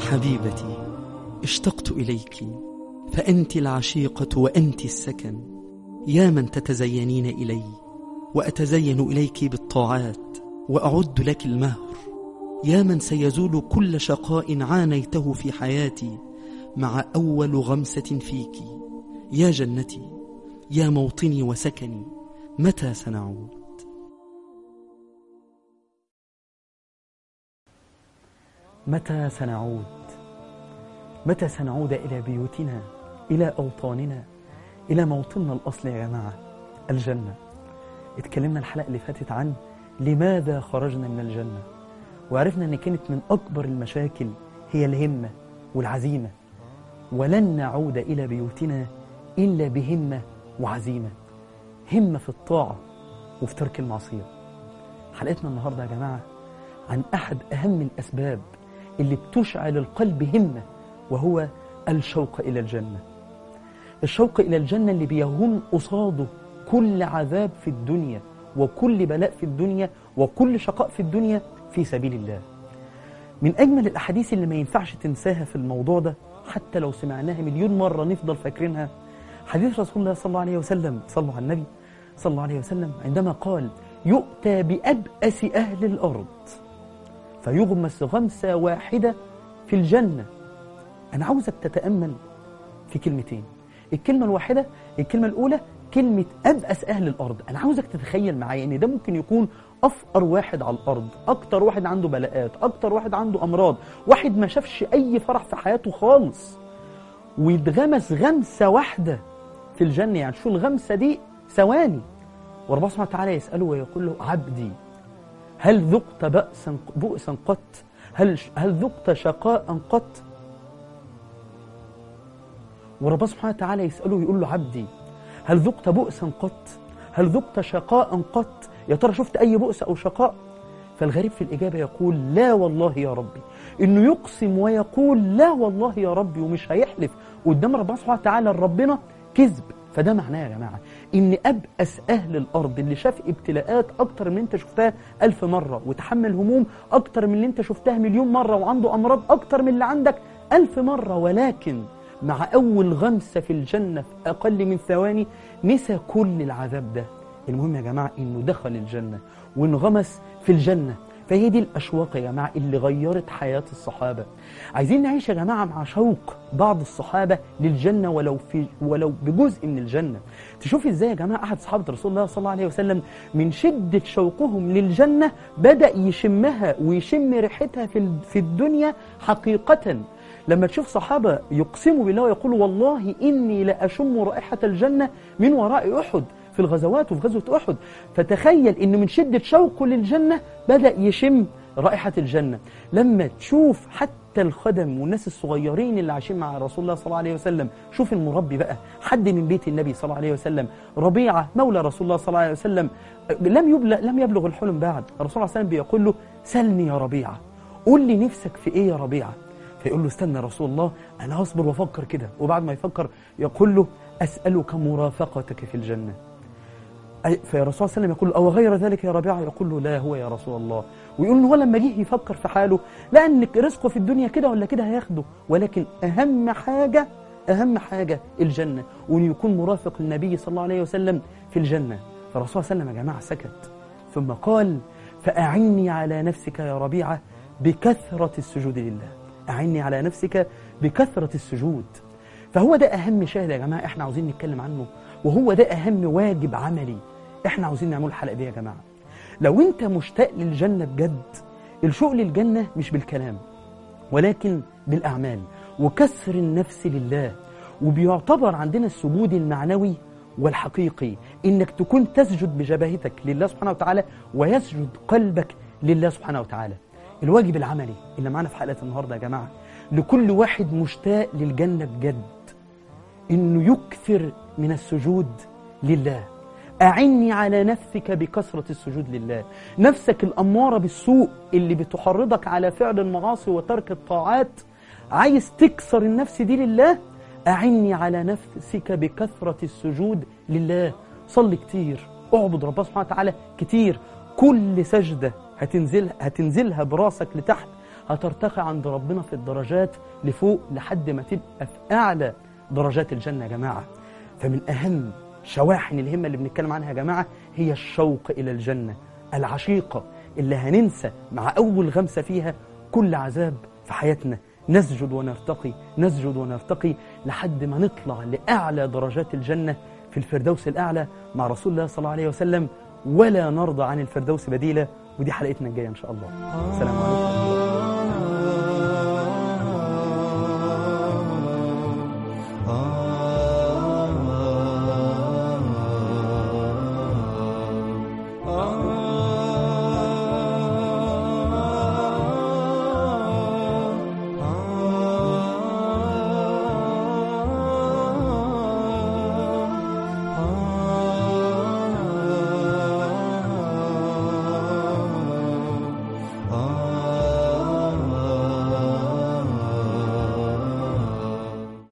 حبيبتي اشتقت إليك، فأنت العشيقة وأنت السكن، يا من تتزينين إلي وأتزين إليك بالطاعات وأعد لك المهر، يا من سيزول كل شقاء عانيته في حياتي مع أول غمسة فيك، يا جنتي يا موطني وسكني، متى سنعود؟ متى سنعود؟ متى سنعود إلى بيوتنا، إلى أوطاننا، إلى موطننا الأصلي يا جماعة، الجنة. اتكلمنا الحلقة اللي فاتت عن لماذا خرجنا من الجنة، وعرفنا أن كانت من أكبر المشاكل هي الهمة والعزيمة، ولن نعود إلى بيوتنا إلا بهمة وعزيمة، همة في الطاعة وفي ترك المعصية. حلقتنا النهاردة يا جماعة عن أحد أهم الأسباب اللي بتشعل القلب همة، وهو الشوق إلى الجنة. الشوق إلى الجنة اللي بيهون قصاده كل عذاب في الدنيا وكل بلاء في الدنيا وكل شقاء في الدنيا في سبيل الله. من أجمل الأحاديث اللي ما ينفعش تنساها في الموضوع ده، حتى لو سمعناها مليون مرة نفضل فاكرينها، حديث رسول الله صلى الله عليه وسلم، صلوا على النبي صلى الله عليه وسلم، عندما قال: يؤتى بأبأس أهل الأرض فيغمس غمسة واحدة في الجنة. أنا عاوزك تتأمل في كلمتين، الكلمة الواحدة، الكلمة الأولى كلمة أبأس أهل الأرض. أنا عاوزك تتخيل معايا إن ده ممكن يكون أفقر واحد على الأرض، أكتر واحد عنده بلاءات، أكتر واحد عنده أمراض، واحد ما شافش أي فرح في حياته خالص، ويتغمس غمسة واحدة في الجنة. يعني شو الغمسة دي؟ ثواني. وربنا سبحانه وتعالى يسأله ويقول له: عبدي هل ذقت بؤسا قط؟ هل ذقت شقاء قط؟ وربنا سبحانه وتعالى يسأله ويقول له: عبدي هل ذقت بؤسا قط؟ هل ذقت شقاء قط؟ يا ترى شفت أي بؤس أو شقاء؟ فالغريب في الإجابة يقول: لا والله يا ربي. إنه يقسم ويقول لا والله يا ربي، ومش هيحلف قدام ربنا سبحانه وتعالى ربنا كذب. فده معناه يا جماعة إن أبأس أهل الأرض اللي شاف ابتلاءات أكتر من أنت شفتها 1000 مرة، وتحمل هموم أكتر من اللي أنت شفتها مليون مرة، وعنده أمراض أكتر من اللي عندك 1000 مرة، ولكن مع أول غمسة في الجنة في أقل من ثواني نسى كل العذاب ده. المهم يا جماعة إنه دخل الجنة وانغمس في الجنة. فهي دي الأشواق يا جماعة اللي غيرت حياة الصحابة. عايزين نعيش يا جماعة مع شوق بعض الصحابة للجنة، ولو بجزء من الجنة. تشوف إزاي يا جماعة أحد صحابة رسول الله صلى الله عليه وسلم من شدة شوقهم للجنة بدأ يشمها ويشم ريحتها في الدنيا حقيقة. لما تشوف صحابة يقسموا بالله ويقولوا: والله إني لأشم رائحة الجنة من وراء أحد، في الغزوات وفي غزوة أحد. فتخيل إنه من شدة شوقه للجنة بدأ يشم رائحة الجنة. لما تشوف حتى الخدم والناس الصغيرين اللي عايشين مع رسول الله صلى الله عليه وسلم، شوف المربي بقى، حد من بيت النبي صلى الله عليه وسلم، ربيعة مولى رسول الله صلى الله عليه وسلم، لم يبلغ الحلم بعد. الرسول صلى الله عليه وسلم بيقول له: سلني يا ربيعة، قول لي نفسك في إيه يا ربيعة؟ فيقول له: استنى يا رسول الله، أنا هصبر وأفكر كده. وبعد ما يفكر يقول له: أسألك مرافقتك في الجنة. فيا رسول الله صلى الله عليه وسلم يقول له: أو غير ذلك يا ربيعة؟ يقول له: لا، هو يا رسول الله. ويقول له: هو لما جه يفكر في حاله لأن رزقه في الدنيا كده ولا كده هياخده، ولكن أهم حاجة الجنة، وأن يكون مرافق النبي صلى الله عليه وسلم في الجنة. فالرسول صلى الله عليه وسلم يا جماعة سكت، ثم قال: فأعني على نفسك يا ربيعة بكثرة السجود لله. أعني على نفسك بكثرة السجود. فهو ده أهم شاهد يا جماعة إحنا عاوزين نتكلم عنه، وهو ده أهم واجب عملي إحنا عاوزين نعمل الحلقة دي يا جماعة. لو أنت مشتاق للجنة بجد، الشوق للجنة مش بالكلام ولكن بالأعمال وكسر النفس لله. وبيعتبر عندنا السجود المعنوي والحقيقي إنك تكون تسجد بجبهتك لله سبحانه وتعالى، ويسجد قلبك لله سبحانه وتعالى. الواجب العملي اللي معنا في حلقة النهاردة يا جماعة لكل واحد مشتاق للجنة بجد، إنه يكثر من السجود لله. أعني على نفسك بكثرة السجود لله. نفسك الأمارة بالسوء اللي بتحرضك على فعل المعاصي وترك الطاعات، عايز تكسر النفس دي لله، أعني على نفسك بكثرة السجود لله. صلي كتير، اعبد ربنا سبحانه وتعالى كتير. كل سجدة هتنزلها براسك لتحت هترتقي عند ربنا في الدرجات لفوق لحد ما تبقى في أعلى درجات الجنة يا جماعة. فمن أهم شواحن الهمة اللي بنتكلم عنها يا جماعة هي الشوق إلى الجنة العشيقة اللي هننسى مع أول غمسة فيها كل عذاب في حياتنا. نسجد ونرتقي، نسجد ونرتقي لحد ما نطلع لأعلى درجات الجنة في الفردوس الأعلى مع رسول الله صلى الله عليه وسلم، ولا نرضى عن الفردوس بديلا. ودي حلقتنا الجاية إن شاء الله. السلام عليكم.